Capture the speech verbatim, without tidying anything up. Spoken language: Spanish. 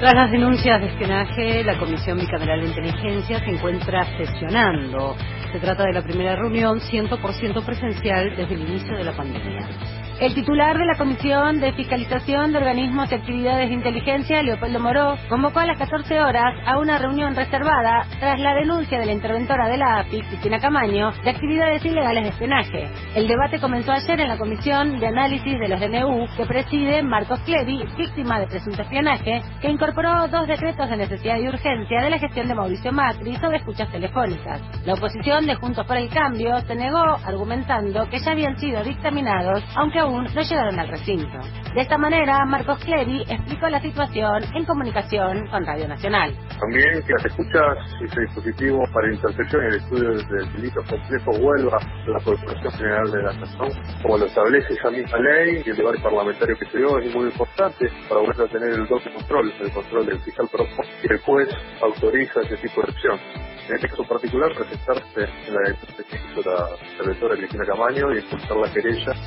Tras las denuncias de espionaje, la Comisión Bicameral de Inteligencia se encuentra sesionando. Se trata de la primera reunión cien por ciento presencial desde el inicio de la pandemia. El titular de la Comisión de Fiscalización de Organismos y Actividades de Inteligencia, Leopoldo Moró, convocó a las catorce horas a una reunión reservada tras la denuncia de la interventora de la A P I, Cristina Camaño, de actividades ilegales de espionaje. El debate comenzó ayer en la Comisión de Análisis de los D N U que preside Marcos Clery, víctima de presunto espionaje, que incorporó dos decretos de necesidad y urgencia de la gestión de Mauricio Macri sobre escuchas telefónicas. La oposición de Juntos por el Cambio se negó argumentando que ya habían sido dictaminados, aunque aún no llegaron al recinto. De esta manera, Marcos Clery explicó la situación en comunicación con Radio Nacional. También que las escuchas y ese dispositivo para la intercepción y el estudio de delitos complejos vuelva a la Procuración General de la Nación, como lo establece esa misma ley, y el debate parlamentario que se dio es muy importante para volver a tener el doble control, el control del fiscal propio, y el juez autoriza ese tipo de acción. En este caso particular, presentarse en la denuncia que hizo la interventora Cristina Camaño y impulsar la querella